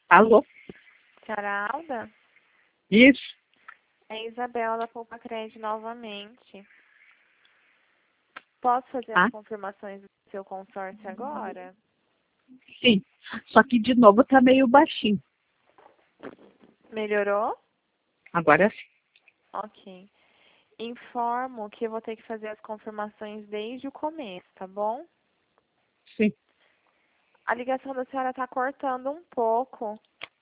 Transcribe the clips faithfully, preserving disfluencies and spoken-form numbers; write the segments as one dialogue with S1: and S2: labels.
S1: Alô?
S2: Senhora Alda?
S1: Isso?
S2: É Isabela da Poupa Crédito novamente. Posso fazer
S1: Ah,
S2: as confirmações do seu consórcio agora?
S1: sim. Só que de novo tá meio baixinho.
S2: Melhorou?
S1: Agora sim.
S2: Ok. Informo que eu vou ter que fazer as confirmações desde o começo, tá bom?
S1: Sim.
S2: A ligação da senhora tá cortando um pouco.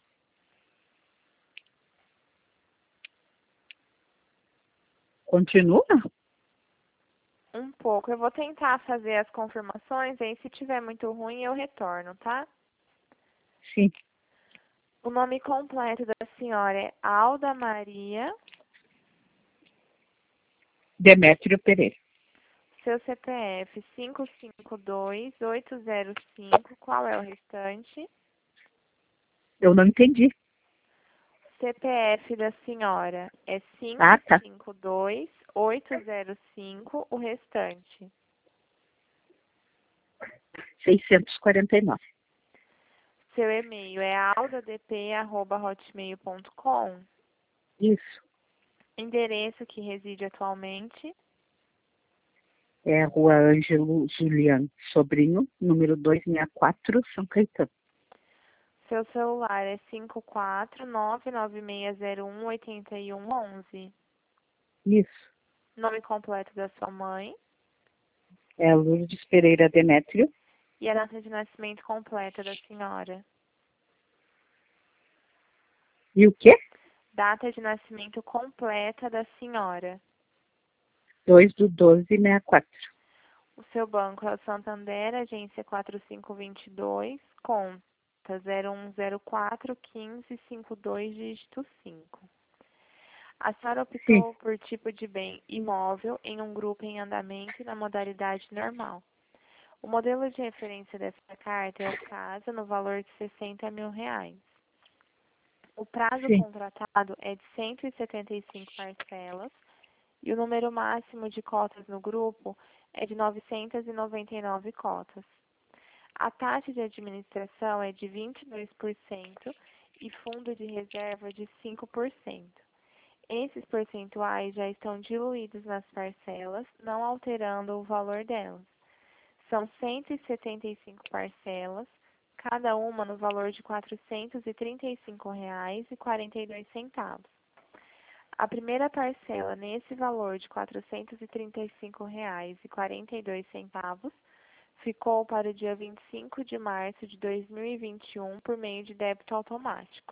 S1: Continua?
S2: Um pouco. Eu vou tentar fazer as confirmações, aí se tiver muito ruim eu retorno, tá?
S1: Sim.
S2: O nome completo da senhora é Alda Maria.
S1: Demétrio Pereira.
S2: Seu C P F cinco cinco dois oito zero cinco, qual é o restante?
S1: Eu não entendi.
S2: C P F da senhora é
S1: Ah, tá.
S2: cinco cinco dois oito zero cinco, o restante.
S1: seiscentos e quarenta e nove.
S2: Seu e-mail é aldadp arroba hotmail ponto com.
S1: Isso.
S2: Endereço que reside atualmente.
S1: É a Rua Ângelo Juliano Sobrinho, número duzentos e sessenta e quatro, São Caetano.
S2: Seu celular é cinco quatro nove nove seis zero um oito um um um.
S1: Isso.
S2: Nome completo da sua mãe.
S1: É a Lourdes Pereira Demétrio.
S2: E a data de nascimento completa da senhora.
S1: E o quê?
S2: Data de nascimento completa da senhora.
S1: dois do doze, sessenta e quatro.
S2: O seu banco é o Santander, agência quatro cinco dois dois, conta zero um zero quatro um cinco cinco dois, dígito cinco. A senhora
S1: Sim.
S2: optou por tipo de bem imóvel em um grupo em andamento e na modalidade normal. O modelo de referência dessa carta é o casa no valor de sessenta mil reais. O prazo
S1: Sim.
S2: contratado é de cento e setenta e cinco parcelas e o número máximo de cotas no grupo é de novecentas e noventa e nove cotas. A taxa de administração é de vinte e dois por cento e fundo de reserva de cinco por cento. Esses percentuais já estão diluídos nas parcelas, não alterando o valor delas. São cento e setenta e cinco parcelas, cada uma no valor de quatrocentos e trinta e cinco reais e quarenta e dois centavos. A primeira parcela nesse valor de quatrocentos e trinta e cinco reais e quarenta e dois centavos ficou para o dia vinte e cinco de março de dois mil e vinte e um por meio de débito automático.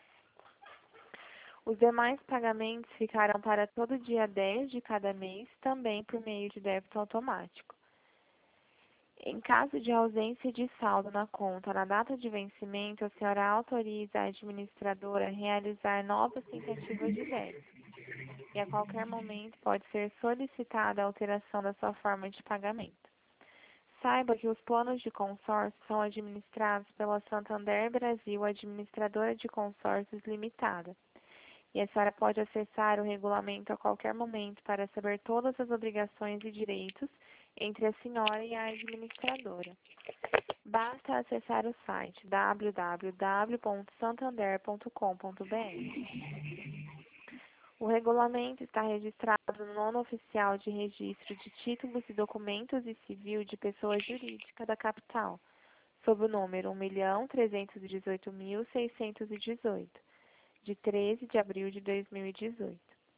S2: Os demais pagamentos ficaram para todo dia dez de cada mês, também por meio de débito automático. Em caso de ausência de saldo na conta na data de vencimento, a senhora autoriza a administradora a realizar novas tentativas de débito. E a qualquer momento pode ser solicitada a alteração da sua forma de pagamento. Saiba que os planos de consórcio são administrados pela Santander Brasil Administradora de Consórcios Limitada. E a senhora pode acessar o regulamento a qualquer momento para saber todas as obrigações e direitos entre a senhora e a administradora. Basta acessar o site w w w ponto santander ponto com ponto b r. O regulamento está registrado no nono oficial de registro de títulos e documentos e civil de pessoa jurídica da capital, sob o número um milhão trezentos e dezoito mil seiscentos e dezoito, de treze de abril de dois mil e dezoito.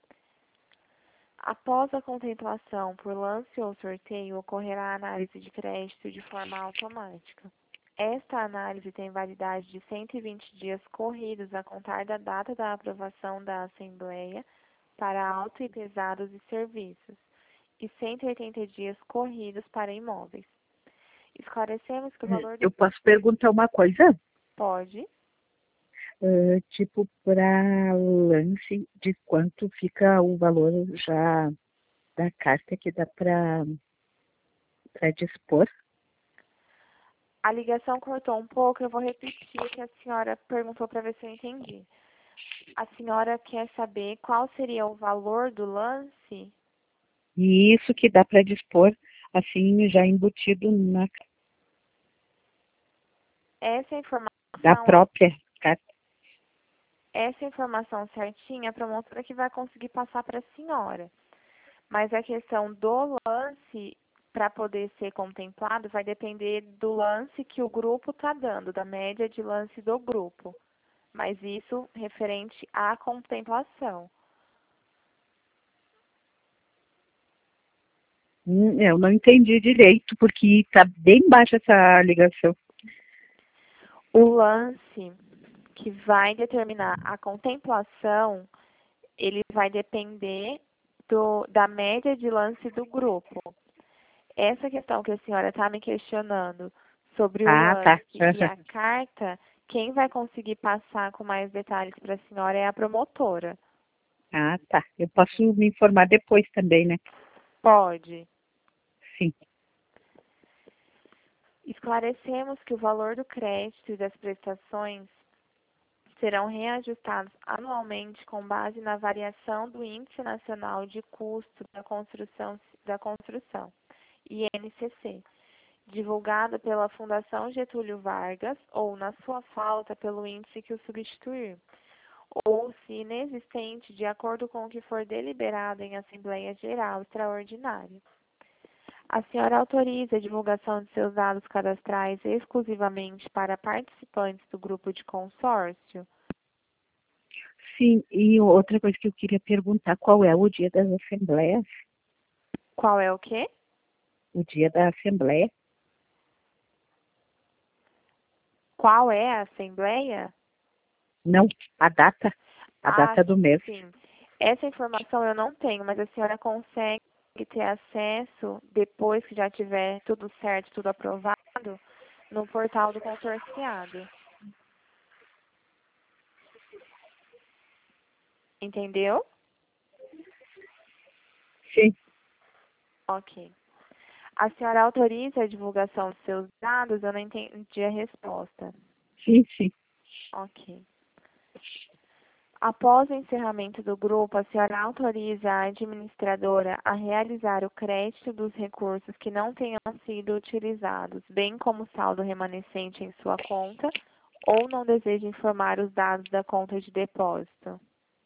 S2: Após a contemplação por lance ou sorteio, ocorrerá a análise de crédito de forma automática. Esta análise tem validade de cento e vinte dias corridos a contar da data da aprovação da Assembleia para auto e pesados e serviços, e cento e oitenta dias corridos para imóveis. Esclarecemos que o valor do...
S1: Eu posso perguntar uma coisa?
S2: Pode.
S1: Uh, tipo, para lance, de quanto fica o valor já da carta que dá para dispor?
S2: A ligação cortou um pouco, eu vou repetir o que a senhora perguntou para ver se eu entendi. A senhora quer saber qual seria o valor do lance?
S1: E isso que dá para dispor, assim, já embutido na
S2: Essa
S1: da
S2: informação,
S1: própria carta.
S2: Essa informação certinha, a promotora que vai conseguir passar para a senhora. Mas a questão do lance, para poder ser contemplado, vai depender do lance que o grupo está dando, da média de lance do grupo. Mas isso referente à contemplação.
S1: Hum, eu não entendi direito, porque está bem baixa essa ligação.
S2: O lance que vai determinar a contemplação, ele vai depender do, da média de lance do grupo. Essa questão que a senhora está me questionando sobre o
S1: Ah, tá.
S2: lance e a carta, quem vai conseguir passar com mais detalhes para a senhora é a promotora.
S1: Ah, tá. Eu posso me informar depois também, né?
S2: Pode.
S1: Sim.
S2: Esclarecemos que o valor do crédito e das prestações serão reajustados anualmente com base na variação do Índice Nacional de Custo da Construção, da Construção, I N C C, divulgado pela Fundação Getúlio Vargas ou, na sua falta, pelo índice que o substituir, ou, se inexistente, de acordo com o que for deliberado em Assembleia Geral Extraordinária. A senhora autoriza a divulgação de seus dados cadastrais exclusivamente para participantes do grupo de consórcio?
S1: Sim, e outra coisa que eu queria perguntar, qual é o dia das assembleias?
S2: Qual é o quê?
S1: O dia da assembleia?
S2: Qual é a assembleia?
S1: Não, a data, a
S2: Ah,
S1: data do mês.
S2: sim. Essa informação eu não tenho, mas a senhora consegue ter acesso, depois que já tiver tudo certo, tudo aprovado, no portal do consorciado. Entendeu?
S1: Sim.
S2: Ok. A senhora autoriza a divulgação de seus dados? Eu não entendi a resposta.
S1: Sim, sim.
S2: Ok. Após o encerramento do grupo, a senhora autoriza a administradora a realizar o crédito dos recursos que não tenham sido utilizados, bem como o saldo remanescente em sua conta, ou não deseja informar os dados da conta de depósito?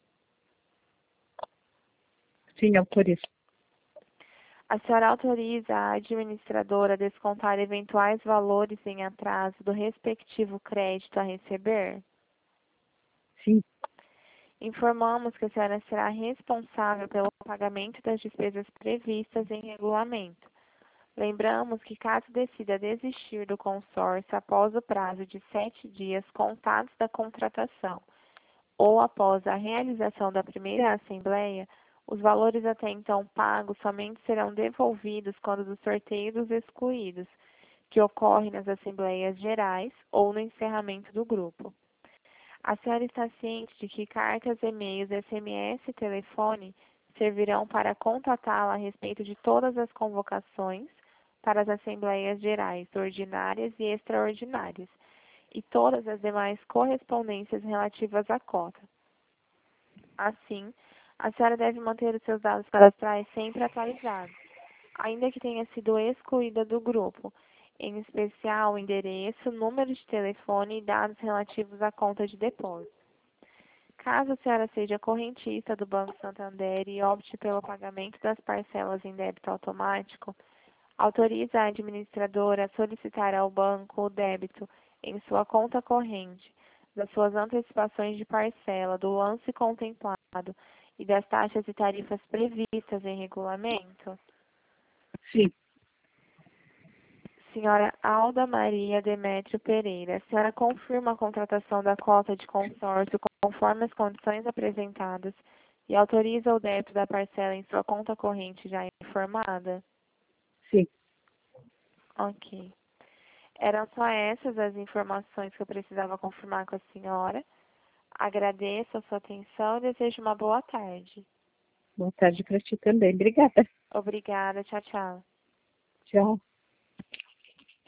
S1: Sim, autorizo.
S2: A senhora autoriza a administradora a descontar eventuais valores em atraso do respectivo crédito a receber?
S1: Sim.
S2: Informamos que a senhora será responsável pelo pagamento das despesas previstas em regulamento. Lembramos que, caso decida desistir do consórcio após o prazo de sete dias contados da contratação ou após a realização da primeira assembleia, os valores até então pagos somente serão devolvidos quando do sorteio dos excluídos, que ocorre nas assembleias gerais ou no encerramento do grupo. A senhora está ciente de que cartas, e-mails, S M S e telefone servirão para contatá-la a respeito de todas as convocações para as assembleias gerais, ordinárias e extraordinárias, e todas as demais correspondências relativas à cota. Assim, a senhora deve manter os seus dados cadastrais sempre atualizados, ainda que tenha sido excluída do grupo, em especial o endereço, número de telefone e dados relativos à conta de depósito. Caso a senhora seja correntista do Banco Santander e opte pelo pagamento das parcelas em débito automático, autoriza a administradora a solicitar ao banco o débito em sua conta corrente das suas antecipações de parcela, do lance contemplado e das taxas e tarifas previstas em regulamento?
S1: Sim.
S2: Senhora Alda Maria Demétrio Pereira, a senhora confirma a contratação da cota de consórcio conforme as condições apresentadas e autoriza o débito da parcela em sua conta corrente já informada?
S1: Sim.
S2: Ok. Eram só essas as informações que eu precisava confirmar com a senhora. Agradeço a sua atenção e desejo uma boa tarde.
S1: Boa tarde para ti também. Obrigada.
S2: Obrigada. Tchau, tchau.
S1: Tchau.